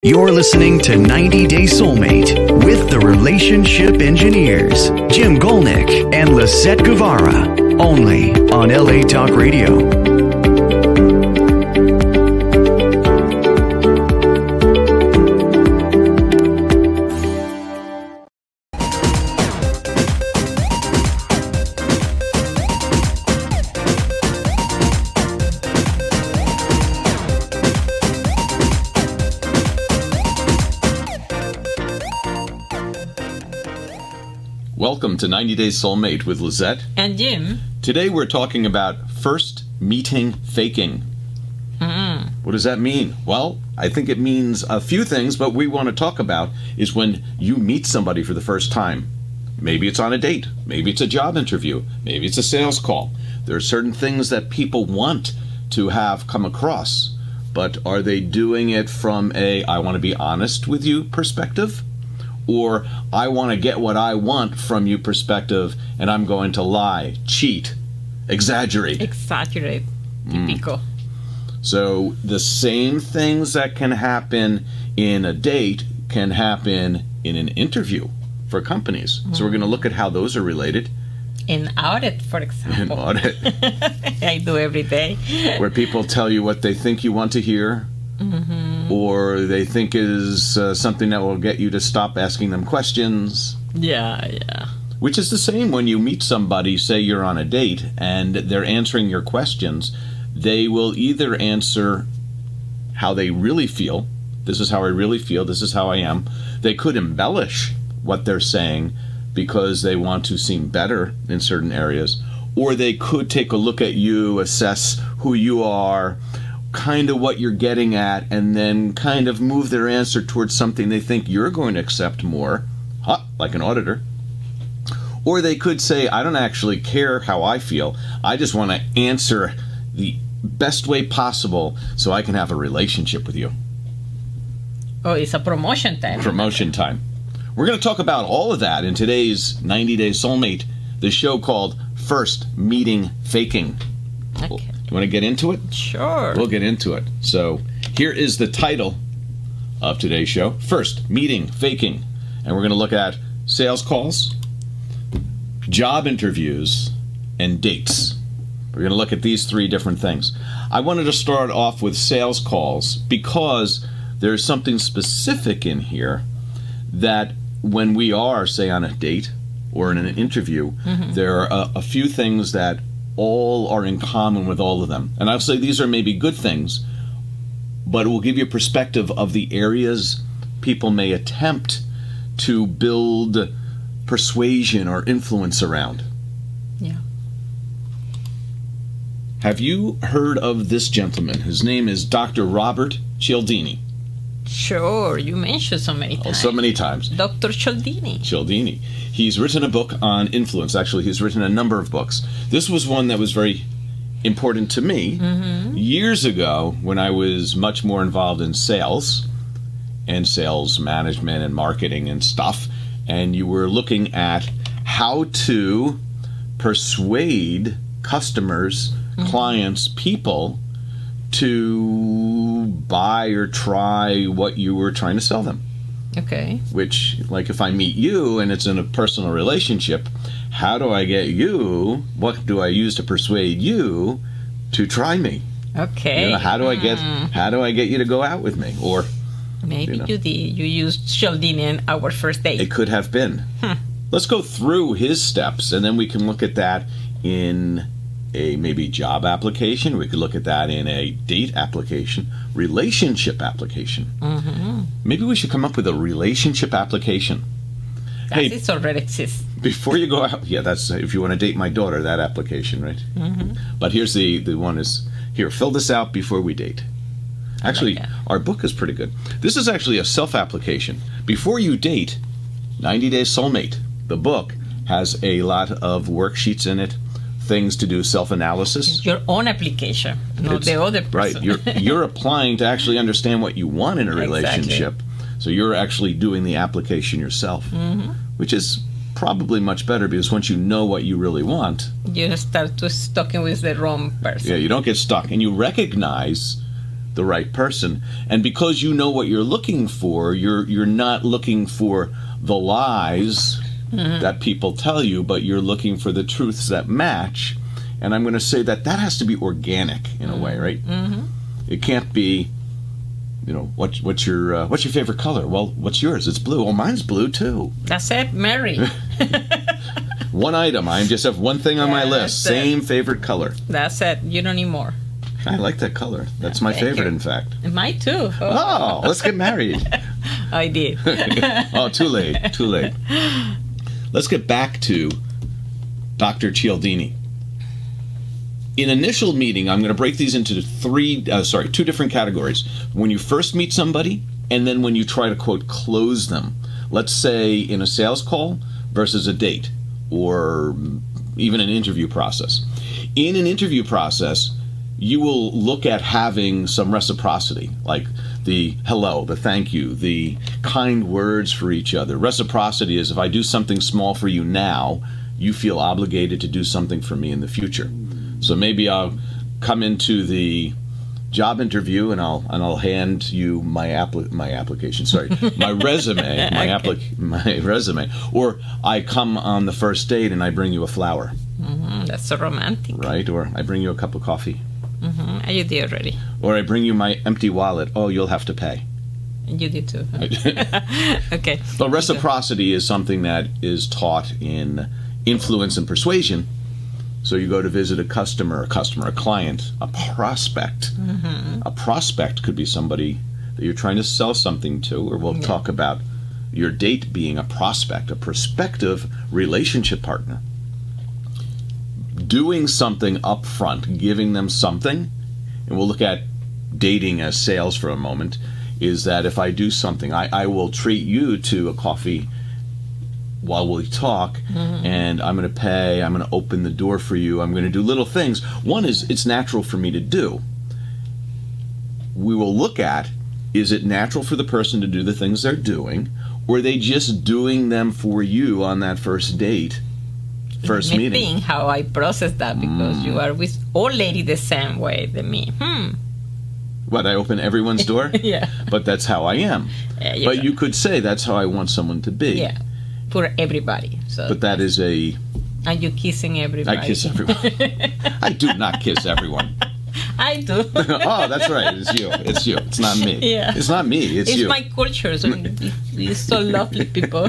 You're listening to 90 Day Soulmate with the Relationship Engineers, Jim Golnick and Lisette Guevara, only on LA Talk Radio. Welcome to 90 Day Soulmate with Lisette and Jim. Today we're talking about first meeting faking. What does that mean? Well, I think it means a few things, but we want to talk about is when you meet somebody for the first time. Maybe it's on a date. Maybe it's a job interview. Maybe it's a sales call. There are certain things that people want to have come across, but are they doing it from a I want to be honest with you perspective? Or I want to get what I want from you perspective, and I'm going to lie, cheat, exaggerate. Typical. So the same things that can happen in a date can happen in an interview for companies. So we're going to look at how those are related. In audit, for example. In audit. I do every day. Where people tell you what they think you want to hear. Or they think is something that will get you to stop asking them questions. Yeah. Which is the same when you meet somebody, say you're on a date, and they're answering your questions. They will either answer how they really feel. This is how I really feel. This is how I am. They could embellish what they're saying because they want to seem better in certain areas. Or they could take a look at you, assess who you are, kind of what you're getting at, and then kind of move their answer towards something they think you're going to accept more, like an auditor. Or they could say, I don't actually care how I feel. I just want to answer the best way possible so I can have a relationship with you. Oh, it's a promotion time. Promotion time. We're going to talk about all of that in today's 90 Day Soulmate, the show called First Meeting Faking. Okay. You want to get into it? Sure. We'll get into it. So here is the title of today's show, First Meeting Faking. And we're going to look at sales calls, job interviews, and dates. We're going to look at these three different things. I wanted to start off with sales calls because there's something specific in here that when we are, say, on a date or in an interview, there are a few things that all are in common with all of them. And I'll say these are maybe good things, but it will give you a perspective of the areas people may attempt to build persuasion or influence around. Yeah. Have you heard of this gentleman? His name is Dr. Robert Cialdini. Sure, you mentioned so many times. Oh, so many times. Dr. Cialdini. Cialdini. He's written a book on influence. Actually, he's written a number of books. This was one that was very important to me years ago when I was much more involved in sales and sales management and marketing and stuff. And you were looking at how to persuade customers, clients, people to buy or try what you were trying to sell them. Okay. Which, like if I meet you and it's in a personal relationship, how do I get you, what do I use to persuade you to try me? Okay. You know, how do I get you to go out with me? Or maybe you used Cialdini in our first date. It could have been. Let's go through his steps and then we can look at that in a maybe job application. We could look at that in a date application, relationship application. Maybe we should come up with a relationship application. It already exists. Before you go out, that's if you want to date my daughter, that application, right? But here's the one is, here, fill this out before we date. Actually, our book is pretty good. This is actually a self-application. Before you date, 90 Day Soulmate, the book has a lot of worksheets in it, things to do, self-analysis. Your own application, not the other person. Right. You're applying to actually understand what you want in a relationship. Exactly. So you're actually doing the application yourself, which is probably much better because once you know what you really want, you start to stalking with the wrong person. Yeah, you don't get stuck. And you recognize the right person. And because you know what you're looking for, you're not looking for the lies that people tell you, but you're looking for the truths that match. And I'm going to say that has to be organic in a way, right? Mm-hmm. It can't be, what's your favorite color? Well, what's yours? It's blue. Oh, mine's blue too. That's it, Mary. One item. I just have one thing on my list. Same favorite color. That's it. You don't need more. I like that color. That's my favorite, in fact. Mine too. Oh, let's get married. I did. Oh, too late. Let's get back to Dr. Cialdini. In initial meeting, I'm going to break these into two different categories. When you first meet somebody, and then when you try to, quote, close them. Let's say in a sales call versus a date, or even an interview process. In an interview process, you will look at having some reciprocity, like the hello, the thank you, the kind words for each other. Reciprocity is if I do something small for you now, you feel obligated to do something for me in the future. So maybe I'll come into the job interview and I'll hand you my application. Sorry, my resume, my resume. Or I come on the first date and I bring you a flower. Mm-hmm. That's so romantic, right? Or I bring you a cup of coffee. Mm-hmm. You did already. Or I bring you my empty wallet. Oh, you'll have to pay. You did too. Okay. But reciprocity is something that is taught in influence and persuasion. So you go to visit a client, a prospect. Mm-hmm. A prospect could be somebody that you're trying to sell something to, or we'll talk about your date being a prospect, a prospective relationship partner. Doing something up front, giving them something, and we'll look at dating as sales for a moment, is that if I do something, I will treat you to a coffee while we talk, and I'm going to pay, I'm going to open the door for you, I'm going to do little things. One is, it's natural for me to do. We will look at, is it natural for the person to do the things they're doing, or are they just doing them for you on that first date, first meeting? Think how I process that, because you are with all ladies the same way than me. What, I open everyone's door? Yeah. But that's how I am. But you could say that's how I want someone to be. Yeah. For everybody. So. But that is a... Are you kissing everybody? I kiss everyone. I do not kiss everyone. I do. Oh, that's right. It's you. It's you. It's not me. Yeah. It's not me. It's you. It's my culture. So it's so lovely, people.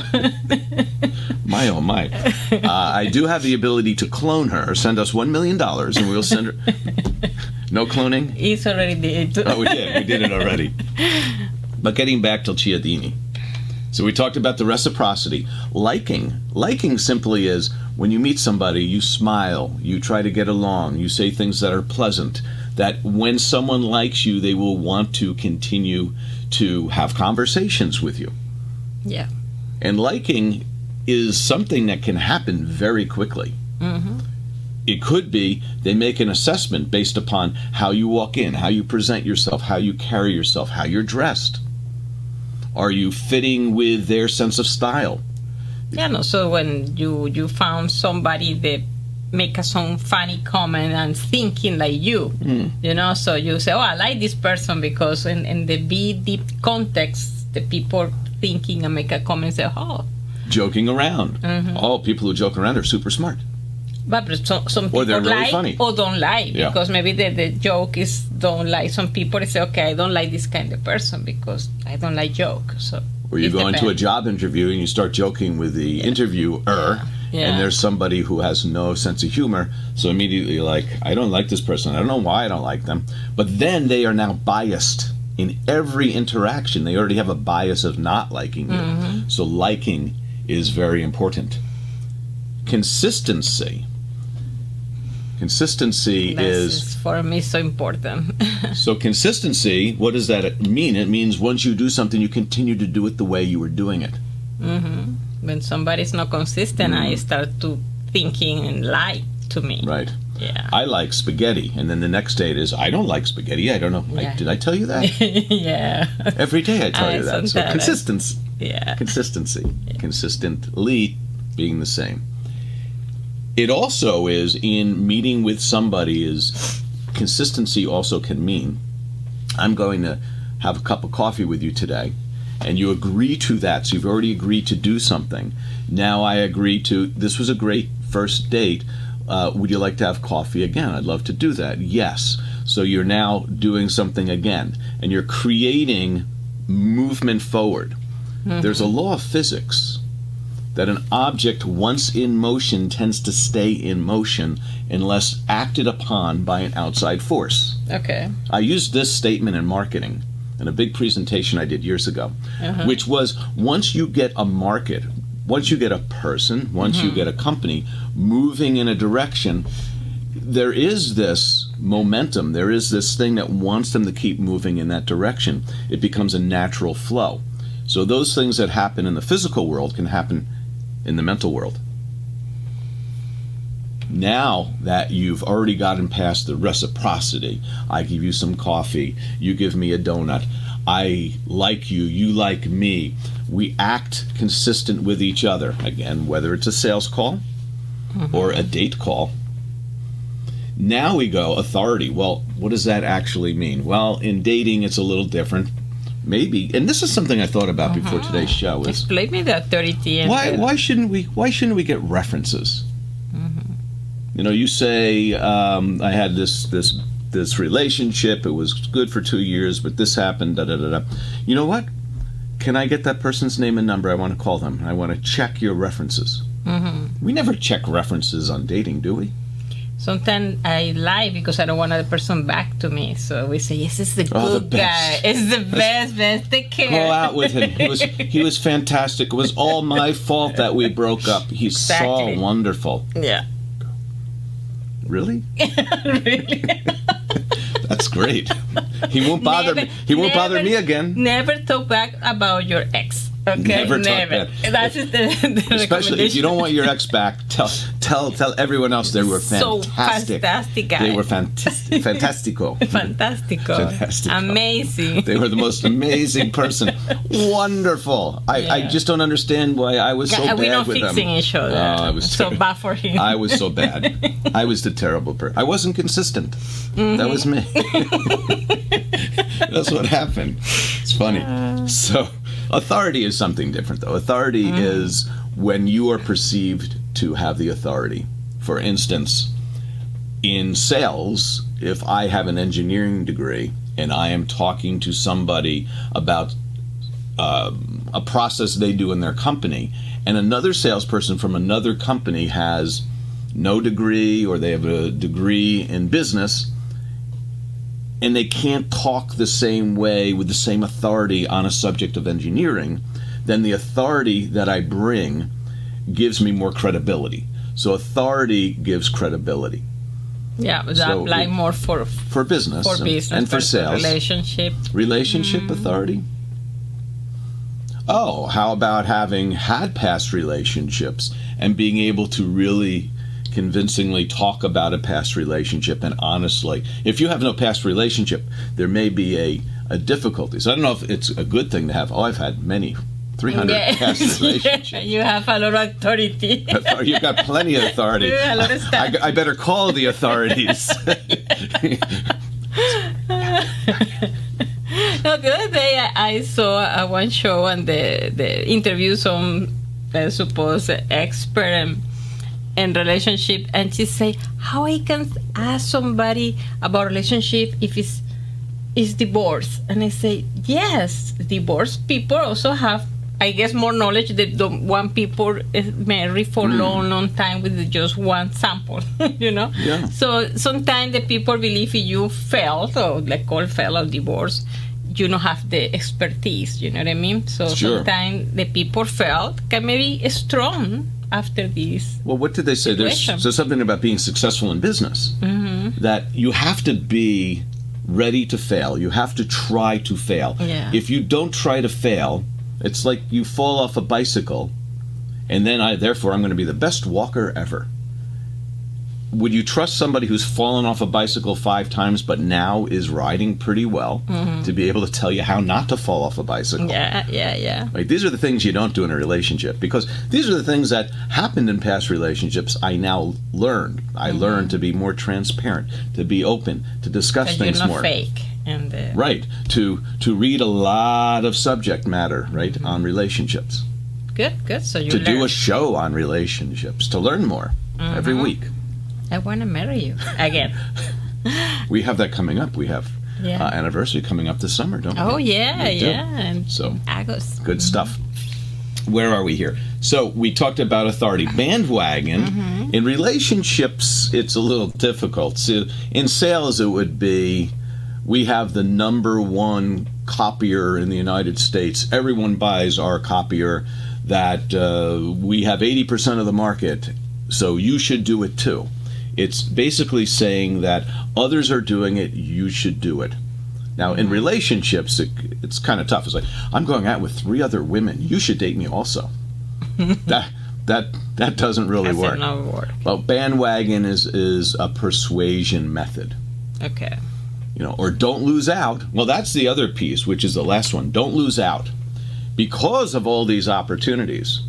My, oh, my. I do have the ability to clone her. Send us $1 million and we'll send her... No cloning? It's already did. Oh, we did. We did it already. But getting back to Cialdini. So we talked about the reciprocity. Liking simply is when you meet somebody, you smile, you try to get along, you say things that are pleasant, that when someone likes you, they will want to continue to have conversations with you. Yeah. And liking is something that can happen very quickly. Mm-hmm. It could be they make an assessment based upon how you walk in, how you present yourself, how you carry yourself, how you're dressed. Are you fitting with their sense of style? Yeah, no. So when you found somebody that make some funny comment and thinking like you, so you say, oh, I like this person because in the deep context, the people thinking and make a comment say, oh. Joking around. Mm-hmm. Oh, people who joke around are super smart. But some people they're really like funny. Or don't like, because maybe the joke is don't like. Some people say, okay, I don't like this kind of person because I don't like joke. So or you go into a job interview and you start joking with the interviewer, and there's somebody who has no sense of humor, so immediately you're like, I don't like this person. I don't know why I don't like them. But then they are now biased in every interaction. They already have a bias of not liking you. Mm-hmm. So liking is very important. Consistency is for me so important. So consistency, what does that mean? It means once you do something, you continue to do it the way you were doing it. Mm-hmm. When somebody's not consistent, I start to thinking and lie to me. Right. Yeah. I like spaghetti, and then the next date is I don't like spaghetti. I don't know. Yeah. Did I tell you that? Yeah. Every day I tell you that. So consistency. Yeah. Consistency. Yeah. Consistently being the same. It also is in meeting with somebody is consistency also can mean I'm going to have a cup of coffee with you today, and you agree to that, so you've already agreed to do something. Now I agree to, this was a great first date. Would you like to have coffee again? I'd love to do that. Yes. So you're now doing something again, and you're creating movement forward. There's a law of physics that an object once in motion tends to stay in motion unless acted upon by an outside force. Okay. I used this statement in marketing in a big presentation I did years ago, which was once you get a market, once you get a person, once you get a company moving in a direction, there is this momentum, there is this thing that wants them to keep moving in that direction. It becomes a natural flow. So those things that happen in the physical world can happen in the mental world. Now that you've already gotten past the reciprocity, I give you some coffee, you give me a donut, I like you, you like me, we act consistent with each other. Again, whether it's a sales call or a date call. Now we go authority. Well, what does that actually mean? Well, in dating it's a little different. Maybe, and this is something I thought about before today's show. Is explain me the authority. And why shouldn't we get references? You know, you say I had this relationship. It was good for 2 years, but this happened. Da da da da. You know what? Can I get that person's name and number? I want to call them. I want to check your references. We never check references on dating, do we? Sometimes I lie because I don't want the person back to me. So we say, yes, it's the good guy. It's the best. Take care. Go out with him. He was fantastic. It was all my fault that we broke up. He's so wonderful. Yeah. Really? Really? That's great. He won't bother me. He won't bother me again. Never talk back about your ex. Okay, never. Talk bad. That's the Especially if you don't want your ex back, tell everyone else they were fantastic. So fantastic guy. They were fantastico. Amazing. They were the most amazing person. Wonderful. I just don't understand why I was so bad with them. We're not fixing each other. I was so bad for him. I was so bad. I was the terrible person. I wasn't consistent. That was me. That's what happened. It's funny. So authority is something different, though. Authority is when you are perceived to have the authority. For instance, in sales, if I have an engineering degree and I am talking to somebody about a process they do in their company, and another salesperson from another company has no degree or they have a degree in business, and they can't talk the same way with the same authority on a subject of engineering, then the authority that I bring gives me more credibility. So authority gives credibility. Yeah, but that apply more for business, and for sales. Relationship authority. Oh, how about having had past relationships and being able to really convincingly talk about a past relationship and honestly. If you have no past relationship, there may be a difficulty. So I don't know if it's a good thing to have. Oh, I've had many, 300 past relationships. Yeah, you have a lot of authority. You've got plenty of authority. A lot of stuff. I better call the authorities. No, the other day I saw one show and the interview some supposed expert in relationship, and she say, how I can ask somebody about relationship if it's divorce? And I say, yes, divorced people also have, I guess, more knowledge that don't want people marry for long time with just one sample, you know? Yeah. So sometimes the people believe if you failed, or like call fail or divorce, you don't have the expertise, you know what I mean? So sometimes the people felt can maybe strong after this. Well, what did they say? There's something about being successful in business, that you have to be ready to fail. You have to try to fail. Yeah. If you don't try to fail, it's like you fall off a bicycle, and then therefore I'm going to be the best walker ever. Would you trust somebody who's fallen off a bicycle 5 times but now is riding pretty well to be able to tell you how not to fall off a bicycle? Yeah. Like, these are the things you don't do in a relationship, because these are the things that happened in past relationships. I now learned. I learned to be more transparent, to be open, to discuss things you're not more. Fake. and right, to read a lot of subject matter, right, on relationships. Good. So you to learn. do a show on relationships, to learn more every week. I want to marry you again. We have that coming up. We have anniversary coming up this summer, don't we? Oh yeah, We do. and So August. good stuff. Where are we here? So we talked about authority. Bandwagon. In relationships, it's a little difficult. So in sales, it would be, we have the number one copier in the United States. Everyone buys our copier. That we have 80% of the market, so you should do it too. It's basically saying that others are doing it, you should do it. Now, in relationships, it's kind of tough. It's like, I'm going out with 3 other women. You should date me also. that doesn't really work. Not work. Well, bandwagon is a persuasion method. Okay. Or don't lose out. Well, that's the other piece, which is the last one. Don't lose out. Because of all these opportunities,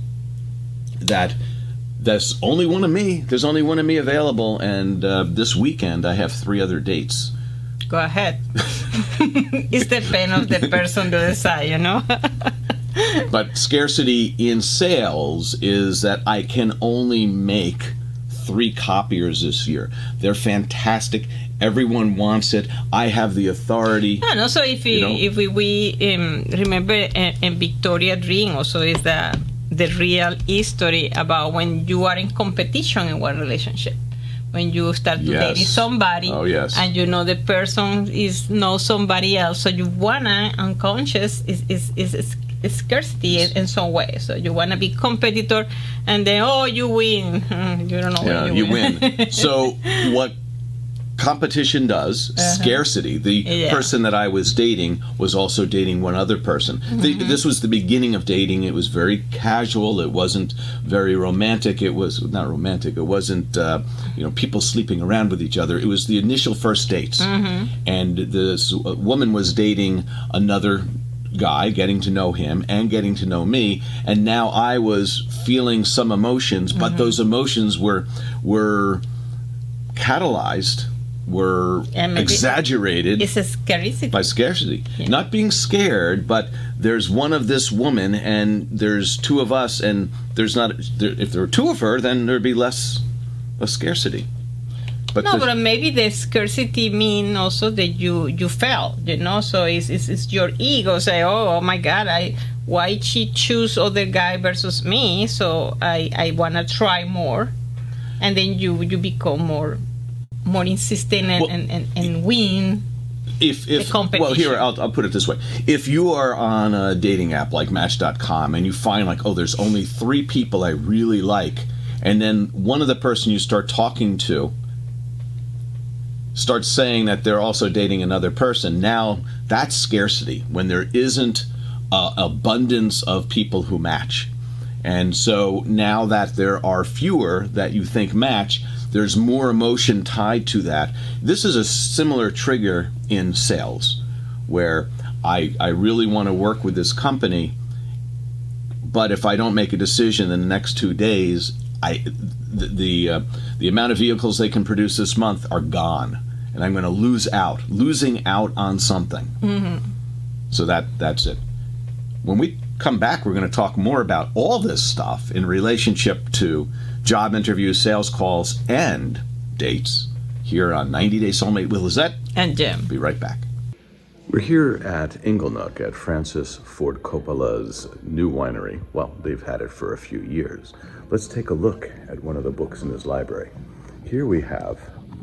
there's only one of me. There's only one of me available, and this weekend I have 3 other dates. Go ahead. It's the pain of the person to decide, But scarcity in sales is that I can only make 3 copiers this year. They're fantastic. Everyone wants it. I have the authority. And also, if we remember in Victoria Dream, also is the real history about when you are in competition in one relationship. When you start to dating somebody, and the person knows somebody else, so you wanna unconscious is scarcity in some way. So you wanna be competitor, and then you win. You don't know when you win. So what competition does, scarcity. The person that I was dating was also dating one other person. This was the beginning of dating. It was very casual. It wasn't very romantic. It was not romantic. It wasn't people sleeping around with each other. It was the initial first dates. And this woman was dating another guy, getting to know him and getting to know me, and now I was feeling some emotions, but those emotions were catalyzed, were exaggerated by scarcity. Not being scared, but there's one of this woman and there's 2 of us, and if there were 2 of her, then there'd be less of scarcity. But but maybe the scarcity mean also that you fail, so it's your ego say, oh my God, why she choose other guy versus me, so I wanna try more, and then you become more insistent and win the competition. Well, here, I'll put it this way. If you are on a dating app like Match.com and you find there's only 3 people I really like, and then one of the person you start talking to starts saying that they're also dating another person, now that's scarcity, when there isn't abundance of people who match. And so now that there are fewer that you think match, there's more emotion tied to that. This is a similar trigger in sales, where I really want to work with this company, but if I don't make a decision in the next 2 days, the amount of vehicles they can produce this month are gone, and I'm going to losing out on something. So that's it. When we come back, we're going to talk more about all this stuff in relationship to job interviews, sales calls, and dates here on 90 Day Soulmate with Lizette and Jim. Be right back. We're here at Inglenook at Francis Ford Coppola's new winery. Well, they've had it for a few years. Let's take a look at one of the books in his library. Here we have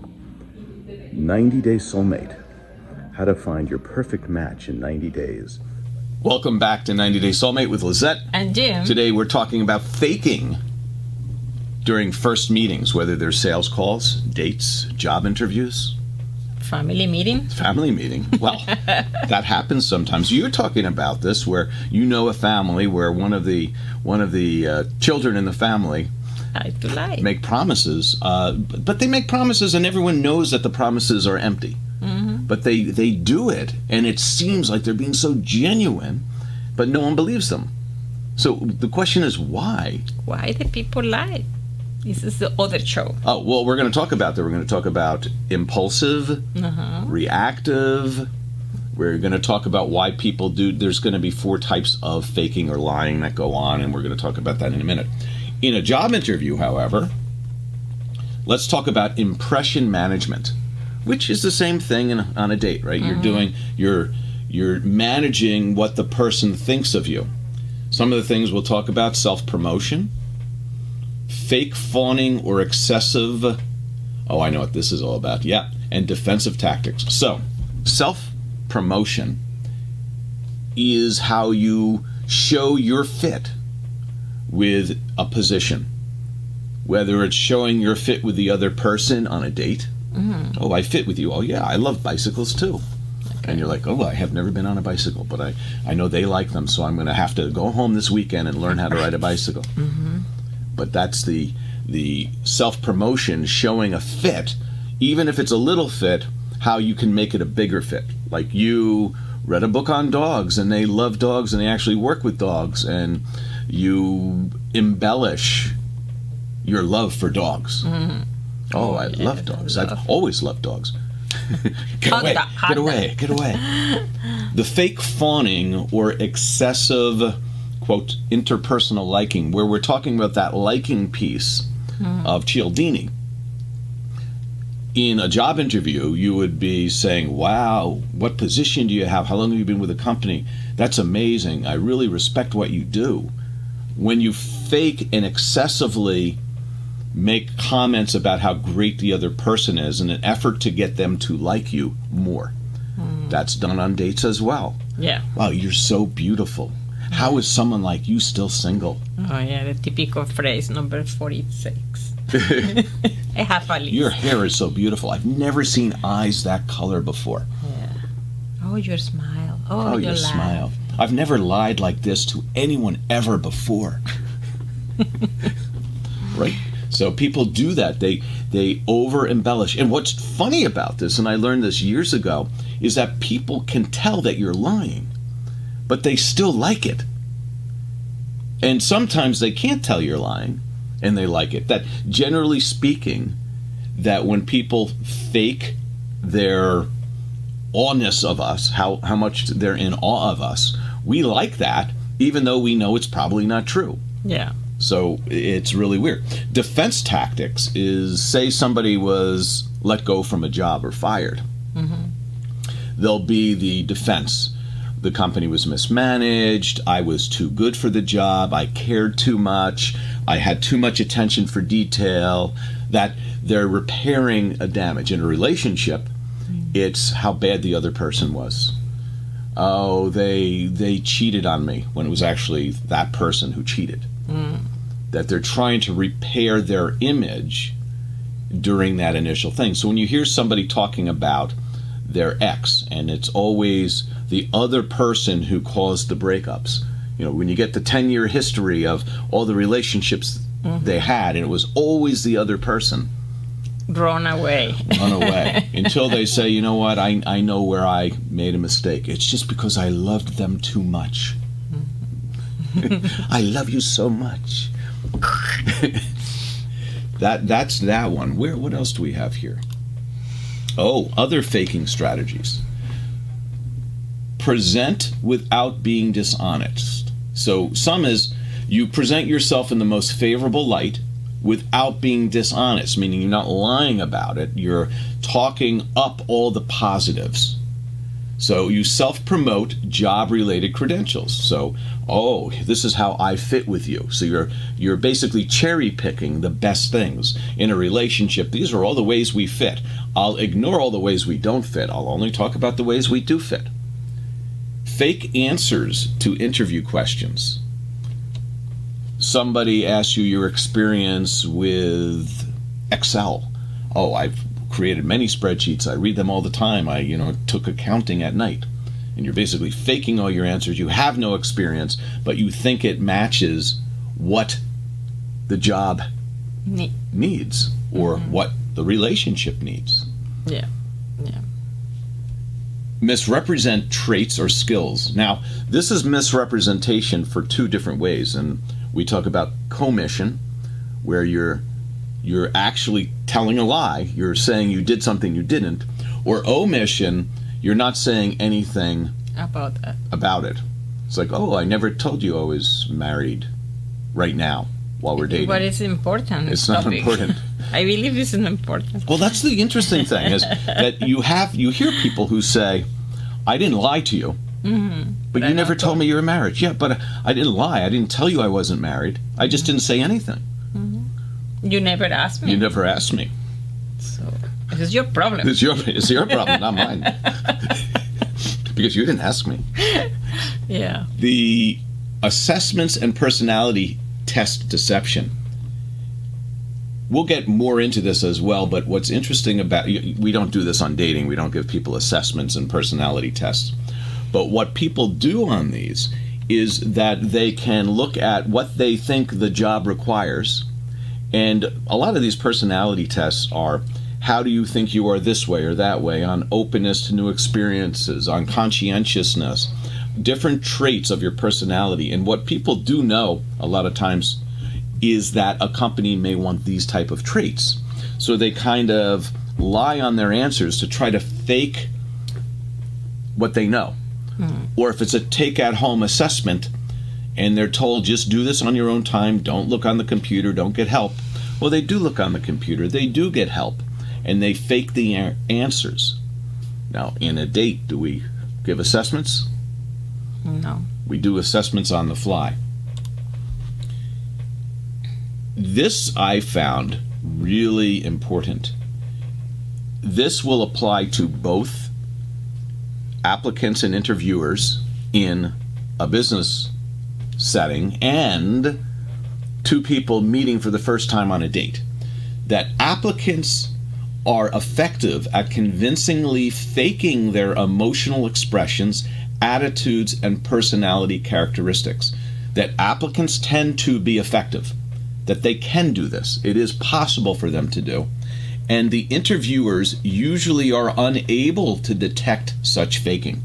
90 Day Soulmate, How to Find Your Perfect Match in 90 Days. Welcome back to 90 Day Soulmate with Lizette and Jim. Today we're talking about faking during first meetings, whether they're sales calls, dates, job interviews. Family meeting? Family meeting. Well, that happens sometimes. You're talking about this where a family where one of the children in the family make promises, but they make promises and everyone knows that the promises are empty. But they do it, and it seems like they're being so genuine, but no one believes them. So the question is why? Why do people lie? This is the other show. Oh, well, we're going to talk about that. We're going to talk about impulsive, reactive, We're going to talk about why people do. There's going to be 4 types of faking or lying that go on, and we're going to talk about that in a minute. In a job interview, however, let's talk about impression management, which is the same thing on a date, right? You're managing what the person thinks of you. Some of the things we'll talk about: self-promotion, fake fawning or excessive. Oh, I know what this is all about. Yeah, and defensive tactics. So, self-promotion is how you show your fit with a position. Whether it's showing your fit with the other person on a date. Oh, I fit with you. Oh, yeah, I love bicycles too. Okay. And you're like, oh, I have never been on a bicycle, but I know they like them, so I'm going to have to go home this weekend and learn how to ride a bicycle. But that's the self-promotion, showing a fit, even if it's a little fit, how you can make it a bigger fit. Like, you read a book on dogs, and they love dogs, and they actually work with dogs, and you embellish your love for dogs. Oh, I love dogs. I've always loved dogs. Get away. The fake fawning or excessive, quote, interpersonal liking, where we're talking about that liking piece of Cialdini. In a job interview, you would be saying, wow, what position do you have? How long have you been with the company? That's amazing. I really respect what you do. When you fake and excessively make comments about how great the other person is in an effort to get them to like you more. That's done on dates as well. Yeah. Wow, you're so beautiful. How is someone like you still single? Oh, yeah, the typical phrase, number 46. I have a list. Your hair is so beautiful. I've never seen eyes that color before. Yeah. Oh, your smile. Oh, your smile. I've never lied like this to anyone ever before. Right? So people do that. They over-embellish. And what's funny about this, and I learned this years ago, is that people can tell that you're lying, but they still like it. And sometimes they can't tell you're lying, and they like it. That, generally speaking, that when people fake their awness of us, how much they're in awe of us, we like that, even though we know it's probably not true. Yeah. So it's really weird. Defense tactics is, say somebody was let go from a job or fired. There'll be the defense. The company was mismanaged. I was too good for the job. I cared too much. I had too much attention for detail. That they're repairing a damage. In a relationship, it's how bad the other person was. Oh, they cheated on me, when it was actually that person who cheated. That they're trying to repair their image during that initial thing. So when you hear somebody talking about their ex, and it's always the other person who caused the breakups, when you get the 10-year history of all the relationships they had, and it was always the other person. Run away. Until they say, you know what, I know where I made a mistake. It's just because I loved them too much. I love you so much. That's that one. What else do we have here? Oh, other faking strategies. Present without being dishonest. So some is you present yourself in the most favorable light without being dishonest, meaning you're not lying about it. You're talking up all the positives. So you self-promote job-related credentials. So, oh, this is how I fit with you. So you're basically cherry-picking the best things. In a relationship, these are all the ways we fit. I'll ignore all the ways we don't fit. I'll only talk about the ways we do fit. Fake answers to interview questions. Somebody asks you your experience with Excel. Oh, I've created many spreadsheets. I read them all the time. I took accounting at night. And you're basically faking all your answers. You have no experience, but you think it matches what the job needs or what the relationship needs. Yeah. Misrepresent traits or skills. Now, this is misrepresentation for 2 different ways, and we talk about commission, where you're actually telling a lie. You're saying you did something you didn't. Or omission, you're not saying anything about it. It's like, oh, I never told you I was married right now while we're dating. But it's important. It's not important. I believe it's important. Well, that's the interesting thing is that you hear people who say, I didn't lie to you, but you never told me you were married. Yeah, but I didn't lie. I didn't tell you I wasn't married. I just didn't say anything. You never asked me. You never asked me. So it's your problem. It's your problem, not mine. Because you didn't ask me. Yeah. The assessments and personality test deception. We'll get more into this as well, but what's interesting about, we don't do this on dating, we don't give people assessments and personality tests. But what people do on these is that they can look at what they think the job requires. And a lot of these personality tests are, how do you think you are this way or that way, on openness to new experiences, on conscientiousness, different traits of your personality. And what people do know a lot of times is that a company may want these type of traits. So they kind of lie on their answers to try to fake what they know. Or if it's a take-at-home assessment and they're told, just do this on your own time, don't look on the computer, don't get help. Well, they do look on the computer, they do get help, and they fake the answers. Now, in a date, do we give assessments? No. We do assessments on the fly. This I found really important. This will apply to both applicants and interviewers in a business setting and two people meeting for the first time on a date. That applicants are effective at convincingly faking their emotional expressions, attitudes, and personality characteristics. That applicants tend to be effective. That they can do this. It is possible for them to do. And the interviewers usually are unable to detect such faking.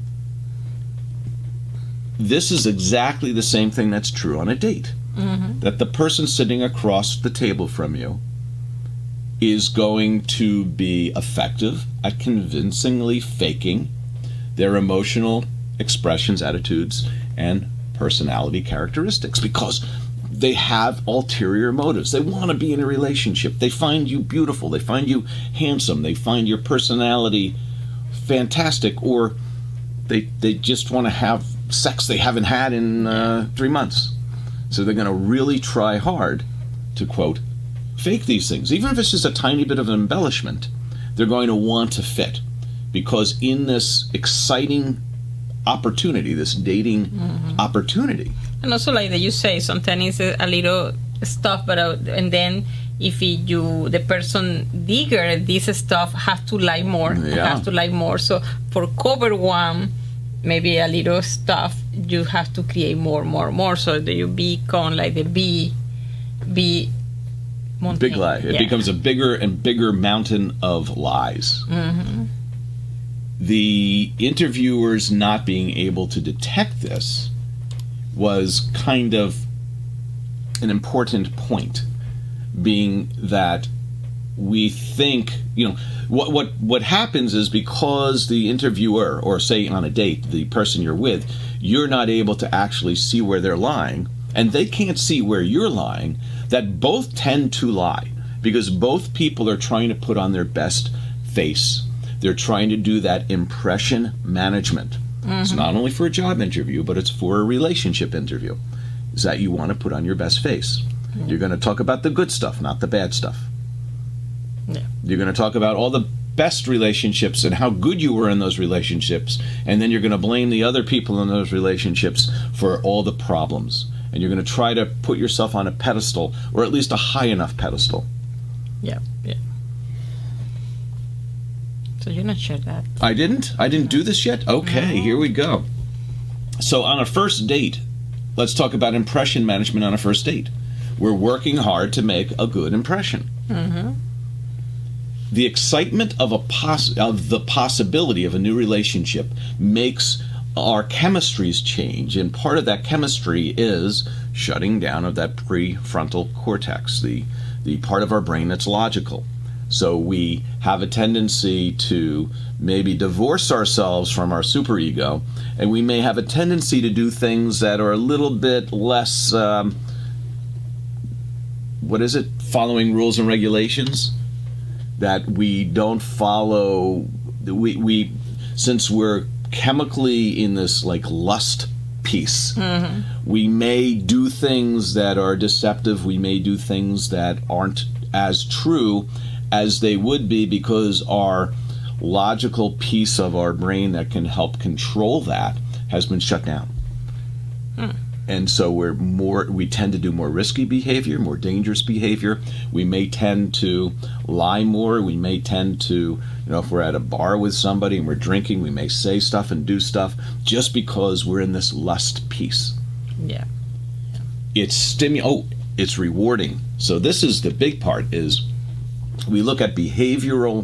This is exactly the same thing that's true on a date. That the person sitting across the table from you is going to be effective at convincingly faking their emotional expressions, attitudes, and personality characteristics, because they have ulterior motives. They want to be in a relationship. They find you beautiful. They find you handsome. They find your personality fantastic, or they just want to have sex they haven't had in 3 months. So they're going to really try hard to, quote, fake these things. Even if it's just a tiny bit of an embellishment, they're going to want to fit. Because in this exciting opportunity, this dating opportunity. And also, like that you say, sometimes it's a little stuff, but and then if the person digger this stuff have to like more, have to like more. So for cover one, maybe a little stuff, you have to create more, so that you become like the big mountain. Big lie. It becomes a bigger and bigger mountain of lies. The interviewers not being able to detect this was kind of an important point, being that we think, what happens is, because the interviewer, or say on a date, the person you're with, you're not able to actually see where they're lying, and they can't see where you're lying, that both tend to lie, because both people are trying to put on their best face. They're trying to do that impression management. It's not only for a job interview, but it's for a relationship interview. Is that you want to put on your best face. You're going to talk about the good stuff, not the bad stuff. You're going to talk about all the best relationships and how good you were in those relationships, and then you're going to blame the other people in those relationships for all the problems. And you're going to try to put yourself on a pedestal, or at least a high enough pedestal. Yeah. So you're not sure that? I didn't do this yet? Okay, Here we go. So on a first date, let's talk about impression management on a first date. We're working hard to make a good impression. The excitement of the possibility of a new relationship makes our chemistries change, and part of that chemistry is shutting down of that prefrontal cortex, the part of our brain that's logical. So we have a tendency to maybe divorce ourselves from our superego, and we may have a tendency to do things that are a little bit less, following rules and regulations, that we don't follow. We since we're chemically in this like lust piece, we may do things that are deceptive. We may do things that aren't as true as they would be, because our logical piece of our brain that can help control that has been shut down. And so we tend to do more risky behavior, more dangerous behavior. We may tend to lie more. We may tend to, if we're at a bar with somebody and we're drinking, we may say stuff and do stuff just because we're in this lust piece. Yeah. It's rewarding. So this is the big part, is we look at behavioral,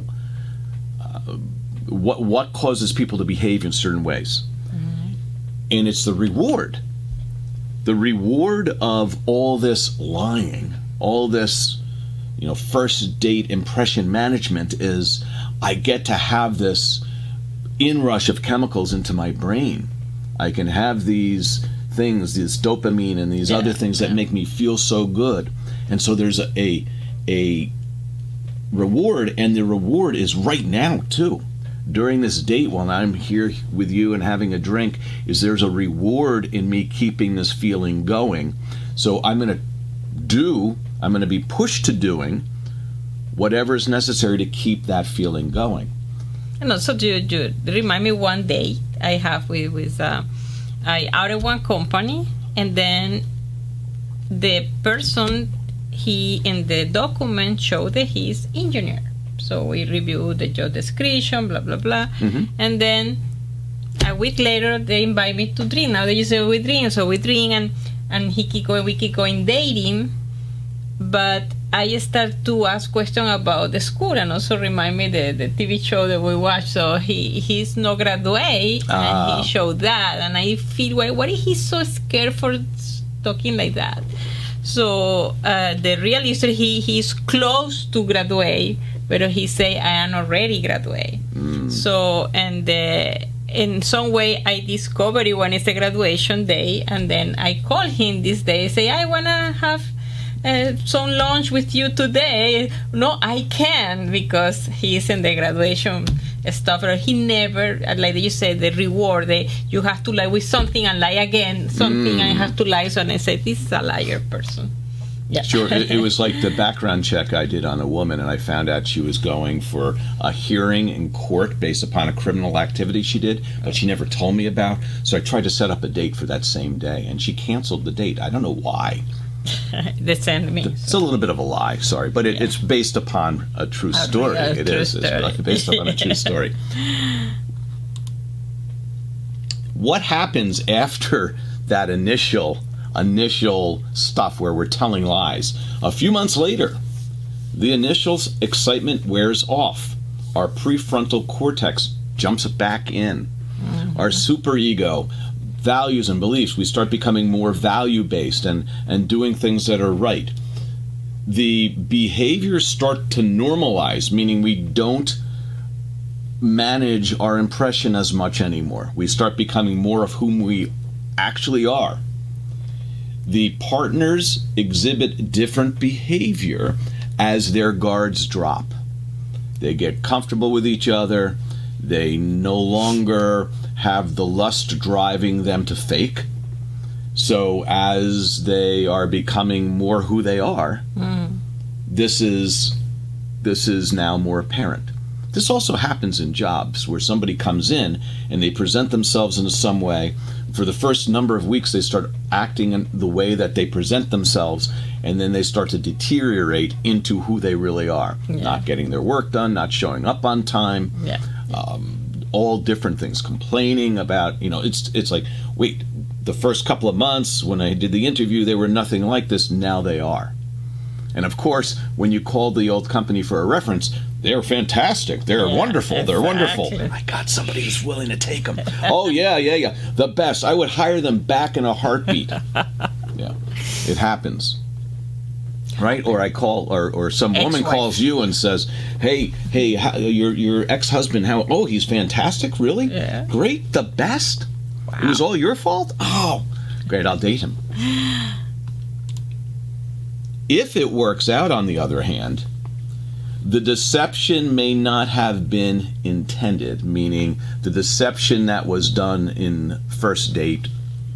what causes people to behave in certain ways. And it's the reward. The reward of all this lying, all this, first date impression management is I get to have this inrush of chemicals into my brain. I can have these things, this dopamine and these other things that make me feel so good. And so there's a reward, and the reward is right now too. During this date, while I'm here with you and having a drink, there's a reward in me keeping this feeling going. So I'm going to be pushed to doing whatever is necessary to keep that feeling going. And also, you remind me one day I have with I outed one company, and then the person, he in the document showed that he's engineer. So we reviewed the job description, blah, blah, blah. And then a week later, they invite me to drink. Now they just say we drink, so we drink, and we keep going dating. But I start to ask questions about the school, and also remind me the TV show that we watched. So he's not graduate, and he showed that. And I feel, why is he so scared for talking like that? So the real issue, he's close to graduate, but he say I am already graduate. So, and in some way I discovered when it's the graduation day, and then I call him this day, say I wanna have some lunch with you today. No, I can't, because he's in the graduation stuff. He never, like you said, the reward, you have to lie with something and lie again, something and have to lie. So, and I said, this is a liar person. Yeah. Sure. It was like the background check I did on a woman, and I found out she was going for a hearing in court based upon a criminal activity she did, but she never told me about. So I tried to set up a date for that same day, and she canceled the date. I don't know why. They sent me. It's a little bit of a lie, sorry, but it's based upon a true story. It is. It's based upon a true story. What happens after that initial stuff where we're telling lies? A few months later, the initial excitement wears off. Our prefrontal cortex jumps back in. Our superego, values and beliefs, we start becoming more value-based and doing things that are right. The behaviors start to normalize, meaning we don't manage our impression as much anymore. We start becoming more of whom we actually are. The partners exhibit different behavior as their guards drop. They get comfortable with each other. They no longer have the lust driving them to fake. So as they are becoming more who they are, this is now more apparent. This also happens in jobs where somebody comes in and they present themselves in some way. For the first number of weeks, they start acting in the way that they present themselves, and then they start to deteriorate into who they really are. Yeah. Not getting their work done, not showing up on time, all different things, complaining about, it's like, wait, the first couple of months when I did the interview, they were nothing like this, now they are. And of course, when you called the old company for a reference, they're fantastic. They're wonderful. They're wonderful. I got somebody who's willing to take them. Oh, yeah. The best. I would hire them back in a heartbeat. Yeah, it happens. right? Or I call, or some woman Ex-wife. calls you and says, "Hey, your ex-husband, he's fantastic, really? Yeah. Great, the best. It was all your fault. Oh, great, I'll date him." If it works out, on the other hand, the deception may not have been intended, meaning the deception that was done in first date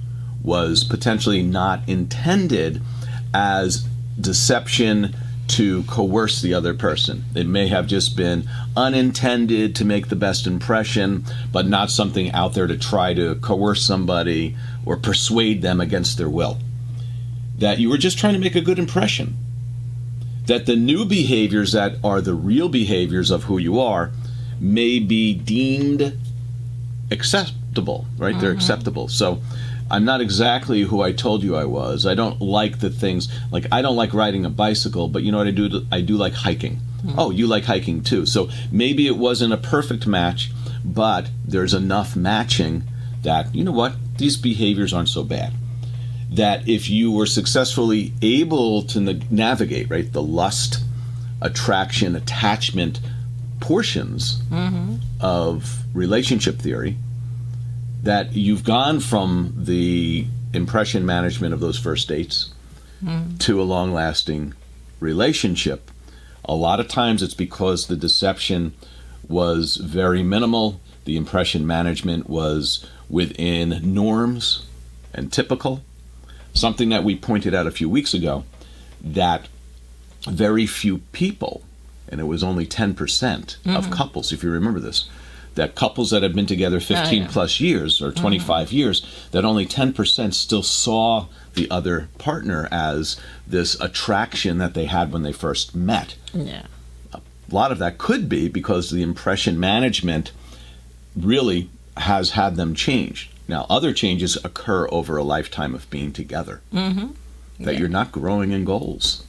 was potentially not intended as deception to coerce the other person. It may have just been unintended to make the best impression, but not something out there to try to coerce somebody or persuade them against their will. That you were just trying to make a good impression. That the new behaviors that are the real behaviors of who you are may be deemed acceptable, right? They're acceptable. So I'm not exactly who I told you I was. I don't like the things, like I don't like riding a bicycle, but you know what I do? I do like hiking. Oh, you like hiking too. So maybe it wasn't a perfect match, but there's enough matching that, you know what? These behaviors aren't so bad. That if you were successfully able to navigate, right, the lust, attraction, attachment portions of relationship theory, that you've gone from the impression management of those first dates to a long-lasting relationship. A lot of times it's because the deception was very minimal, the impression management was within norms and typical. Something that we pointed out a few weeks ago, that very few people, and it was only 10% of couples, if you remember this, that couples that had been together 15 plus years or 25 years, that only 10% still saw the other partner as this attraction that they had when they first met. Yeah. A lot of that could be because the impression management really has had them change. Now, other changes occur over a lifetime of being together. That you're not growing in goals.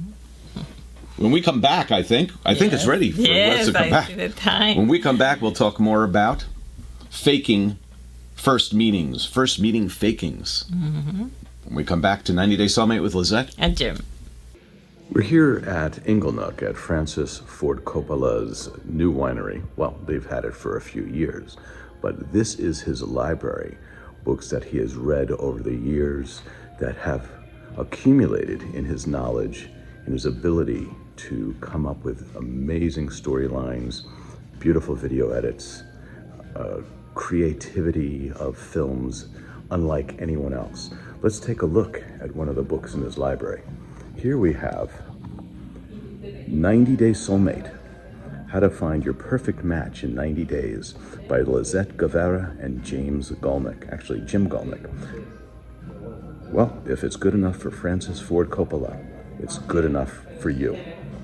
When we come back, I think it's ready for us to come back. See the time. When we come back, we'll talk more about faking first meeting fakings. When we come back to 90 Day Soulmate with Lizette And Jim. We're here at Inglenook at Francis Ford Coppola's new winery. Well, they've had it for a few years, but this is his library, books that he has read over the years that have accumulated in his knowledge and his ability to come up with amazing storylines, beautiful video edits, creativity of films unlike anyone else. Let's take a look at one of the books in his library. Here we have 90 Day Soulmate, How to Find Your Perfect Match in 90 Days by Lizette Guevara and James Golnick, actually Jim Golnick. Well, if it's good enough for Francis Ford Coppola, it's good enough for you.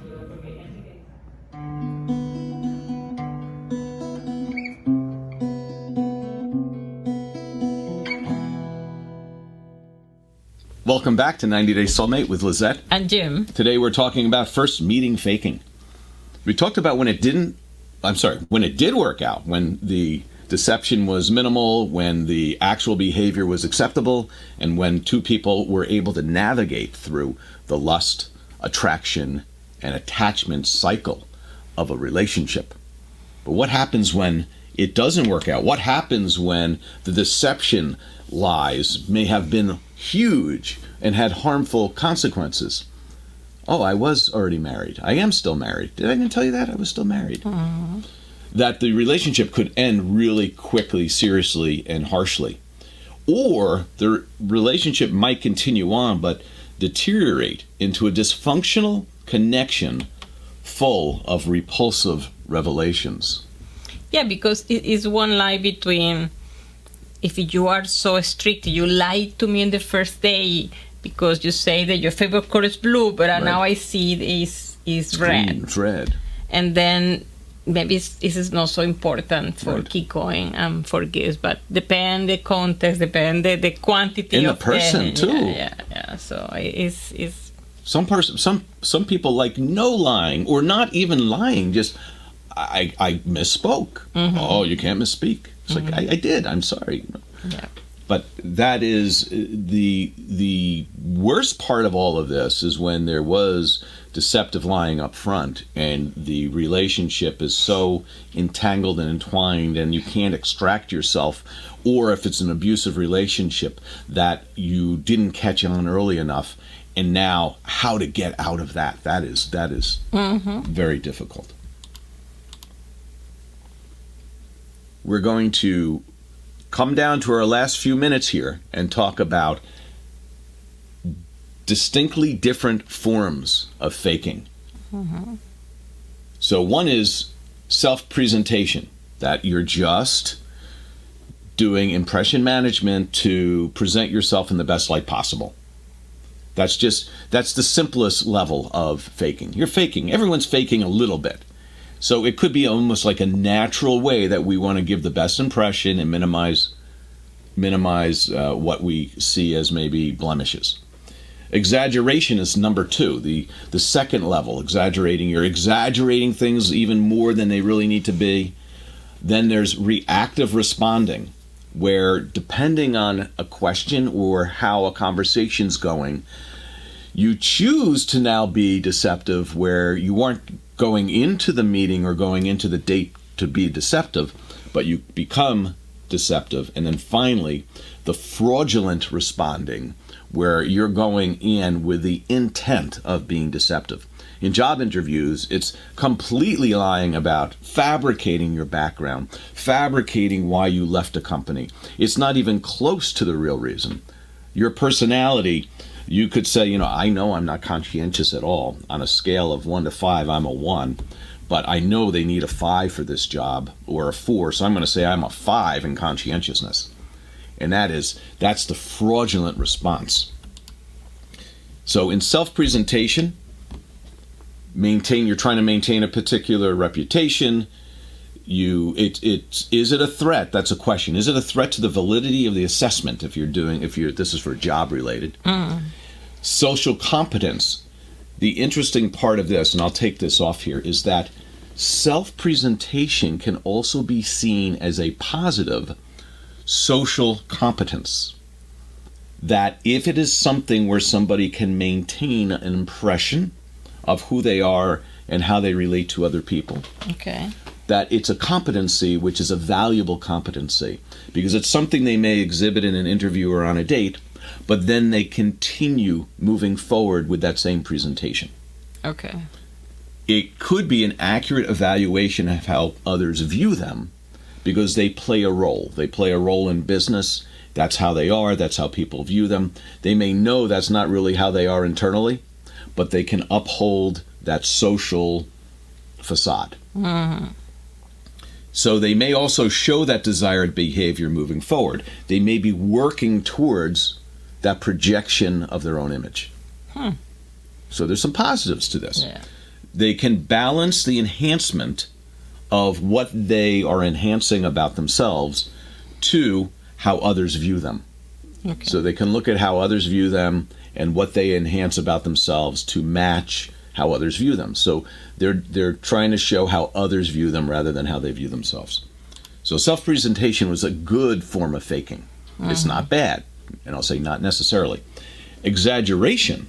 Welcome back to 90 Day Soulmate with Lizette. And Jim. Today we're talking about first meeting faking. We talked about when it did work out, when the deception was minimal, when the actual behavior was acceptable, and when two people were able to navigate through the lust, attraction, and attachment cycle of a relationship. But what happens when it doesn't work out? What happens when the deception lies may have been huge and had harmful consequences? Oh, I was already married. I am still married. Did I even tell you that? I was still married. Aww. That the relationship could end really quickly, seriously, and harshly. Or the relationship might continue on but deteriorate into a dysfunctional connection full of repulsive revelations. Yeah, because it is one lie between, if you are so strict, you lied to me on the first day because you say that your favorite color is blue, but Right. now I see it is red. It's red. And then maybe this is not so important for Right. keep going and for gifts, but depend the context, depend the quantity And the of person, too. Yeah. So it's Some people like no lying, or not even lying, just I misspoke. Oh, you can't misspeak. It's like I did. I'm sorry. yeah. But that is the worst part of all of this is when there was deceptive lying up front and the relationship is so entangled and entwined and you can't extract yourself, or if it's an abusive relationship that you didn't catch on early enough, and now how to get out of that. That is very difficult. We're going to come down to our last few minutes here and talk about distinctly different forms of faking. So one is self-presentation, that you're just doing impression management to present yourself in the best light possible. That's the simplest level of faking. You're faking. Everyone's faking a little bit. So it could be almost like a natural way that we want to give the best impression and minimize what we see as maybe blemishes. Exaggeration is number two, the second level, exaggerating. You're exaggerating things even more than they really need to be. Then there's reactive responding, where depending on a question or how a conversation's going, you choose to now be deceptive, where you weren't going into the meeting or going into the date to be deceptive, but you become deceptive. And then finally, the fraudulent responding, where you're going in with the intent of being deceptive. In job interviews, it's completely lying about, fabricating your background, fabricating why you left a company. It's not even close to the real reason. Your personality, you could say, I know I'm not conscientious at all. On a scale of 1 to 5, I'm a 1. But I know they need a 5 for this job, or a 4, so I'm going to say I'm a 5 in conscientiousness. And that's the fraudulent response. So in self-presentation, you're trying to maintain a particular reputation. Is it a threat? That's a question. Is it a threat to the validity of the assessment this is for job related? Social competence. The interesting part of this, and I'll take this off here, is that self-presentation can also be seen as a positive social competence. That if it is something where somebody can maintain an impression of who they are and how they relate to other people, that it's a competency which is a valuable competency, because it's something they may exhibit in an interview or on a date, but then they continue moving forward with that same presentation. It could be an accurate evaluation of how others view them, because they play a role. They play a role in business. That's how they are. That's how people view them. They may know that's not really how they are internally, but they can uphold that social facade. So they may also show that desired behavior moving forward. They may be working towards that projection of their own image. So there's some positives to this. They can balance the enhancement of what they are enhancing about themselves to how others view them. So they can look at how others view them and what they enhance about themselves to match how others view them. So they're trying to show how others view them rather than how they view themselves. So self-presentation was a good form of faking. It's not bad, and I'll say not necessarily. Exaggeration,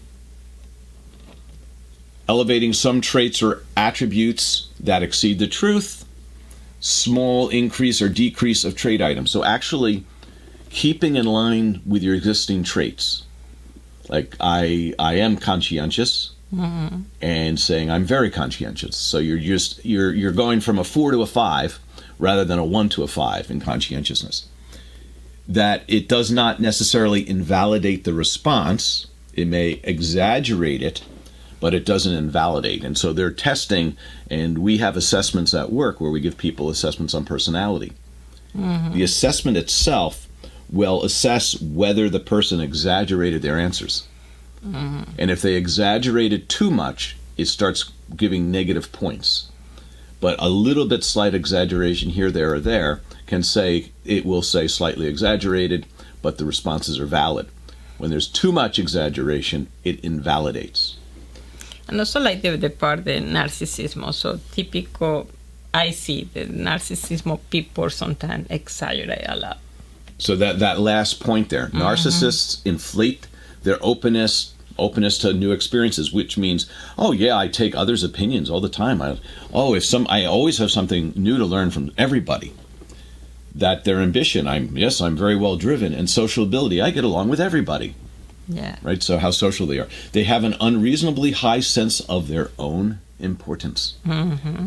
elevating some traits or attributes that exceed the truth, small increase or decrease of trait items. So actually keeping in line with your existing traits. Like I am conscientious, and saying I'm very conscientious. So you're going from a 4 to a 5 rather than a 1 to a 5 in conscientiousness. That it does not necessarily invalidate the response. It may exaggerate it, but it doesn't invalidate. And so they're testing, and we have assessments at work where we give people assessments on personality. The assessment itself will assess whether the person exaggerated their answers. And if they exaggerated too much, it starts giving negative points. But a little bit slight exaggeration here, there, or there it will say slightly exaggerated, but the responses are valid. When there's too much exaggeration, it invalidates. And also like the part, the narcissism. So typical, I see the narcissism people sometimes exaggerate a lot. So that last point there, narcissists inflate their openness to new experiences, which means, oh yeah, I take others' opinions all the time. I always have something new to learn from everybody. That their ambition, I'm very well driven, and social ability, I get along with everybody. Yeah. Right? So how social they are. They have an unreasonably high sense of their own importance. Mm-hmm.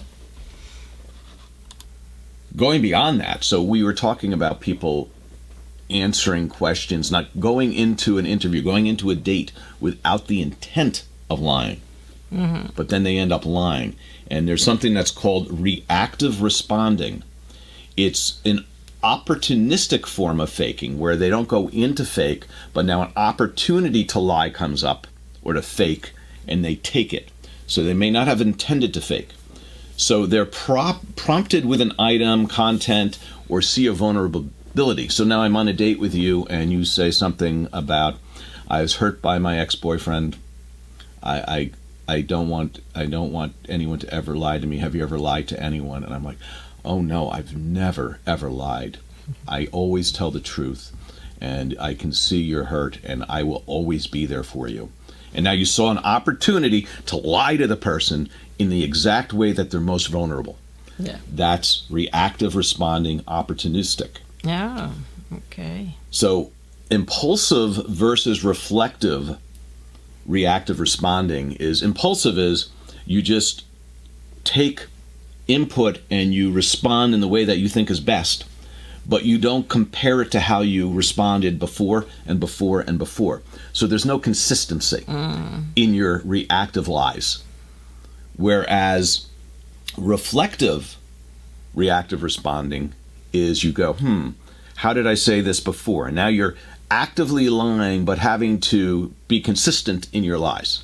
Going beyond that, so we were talking about people answering questions, not going into an interview, going into a date without the intent of lying. Mm-hmm. But then they end up lying. And there's something that's called reactive responding. It's an opportunistic form of faking where they don't go into fake, but now an opportunity to lie comes up or to fake, and they take it. So they may not have intended to fake. So they're prompted with an item, content, or see a vulnerability. So now I'm on a date with you, and you say something about, I was hurt by my ex-boyfriend. I don't want anyone to ever lie to me. Have you ever lied to anyone? And I'm like, oh no, I've never ever lied. I always tell the truth, and I can see you're hurt, and I will always be there for you. And now you saw an opportunity to lie to the person in the exact way that they're most vulnerable. Yeah. That's reactive responding, opportunistic. Yeah. Okay. So impulsive versus reflective reactive responding is, impulsive is you just take input and you respond in the way that you think is best, but you don't compare it to how you responded before and before and before. So there's no consistency in your reactive lies. Whereas reflective reactive responding is you go, how did I say this before? And now you're actively lying, but having to be consistent in your lies.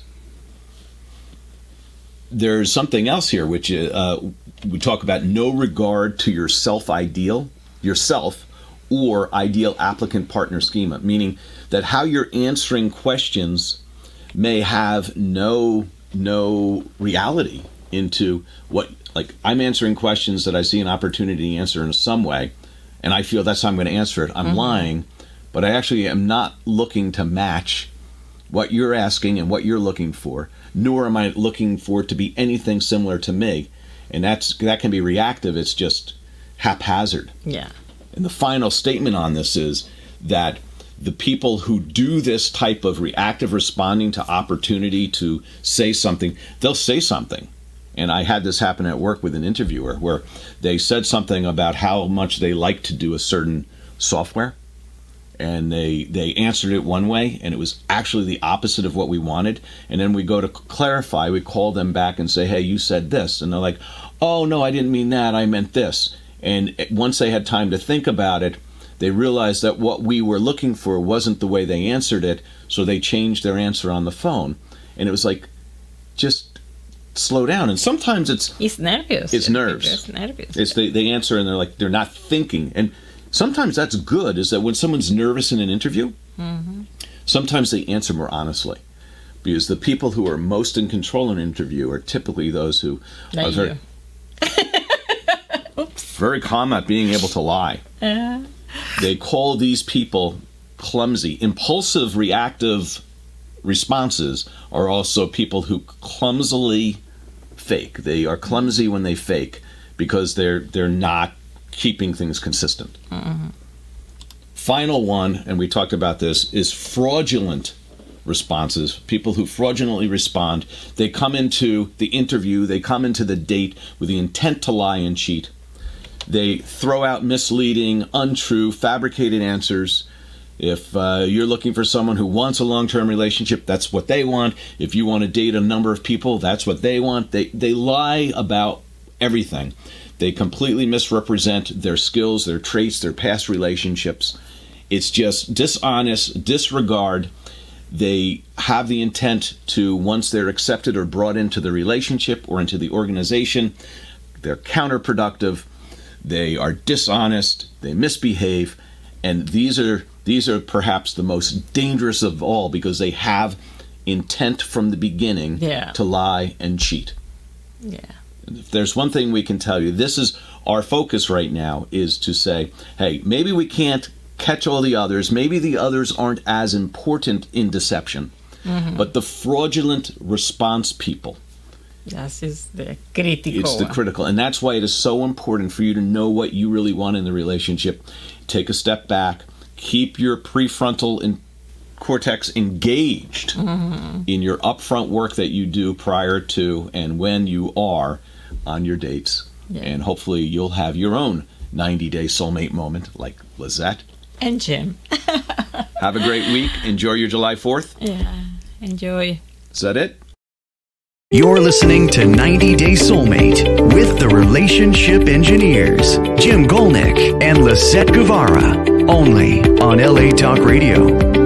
There's something else here, which we talk about no regard to your self-ideal, yourself, or ideal applicant partner schema, meaning that how you're answering questions may have no reality into what, like I'm answering questions that I see an opportunity to answer in some way, and I feel that's how I'm going to answer it. I'm lying, but I actually am not looking to match what you're asking and what you're looking for, nor am I looking for it to be anything similar to me. And that can be reactive. It's just haphazard. Yeah. And the final statement on this is that the people who do this type of reactive responding to opportunity to say something, they'll say something. And I had this happen at work with an interviewer where they said something about how much they like to do a certain software. And they answered it one way, and it was actually the opposite of what we wanted. And then we go to clarify, we call them back and say, hey, you said this. And they're like, oh, no, I didn't mean that. I meant this. And once they had time to think about it, they realized that what we were looking for wasn't the way they answered it, so they changed their answer on the phone. And it was like, just slow down. And sometimes it's nervous. It's nerves. It's nervous. It's they answer and they're not thinking. And sometimes that's good, is that when someone's nervous in an interview, sometimes they answer more honestly. Because the people who are most in control in an interview are typically those who like are very, very calm at being able to lie. They call these people clumsy. Impulsive reactive responses are also people who clumsily fake. They are clumsy when they fake because they're not keeping things consistent. Final one, and we talked about this, is fraudulent responses. People who fraudulently respond. They come into the interview, they come into the date with the intent to lie and cheat. They throw out misleading, untrue, fabricated answers. If you're looking for someone who wants a long-term relationship, that's what they want. If you want to date a number of people, that's what they want. They lie about everything. They completely misrepresent their skills, their traits, their past relationships. It's just dishonest, disregard. They have the intent to, once they're accepted or brought into the relationship or into the organization, they're counterproductive. They are dishonest. They misbehave. And these are perhaps the most dangerous of all because they have intent from the beginning to lie and cheat. Yeah. If there's one thing we can tell you, this is our focus right now, is to say, hey, maybe we can't catch all the others. Maybe the others aren't as important in deception, but the fraudulent response people. Yes, is the critical. It's the critical. And that's why it is so important for you to know what you really want in the relationship. Take a step back. Keep your prefrontal cortex engaged in your upfront work that you do prior to and when you are on your dates. Yeah. And hopefully you'll have your own 90-day soulmate moment like Lizette. And Jim. Have a great week. Enjoy your July 4th. Yeah, enjoy. Is that it? You're listening to 90 Day Soulmate with the Relationship Engineers, Jim Golnick and Lisette Guevara, only on LA Talk Radio.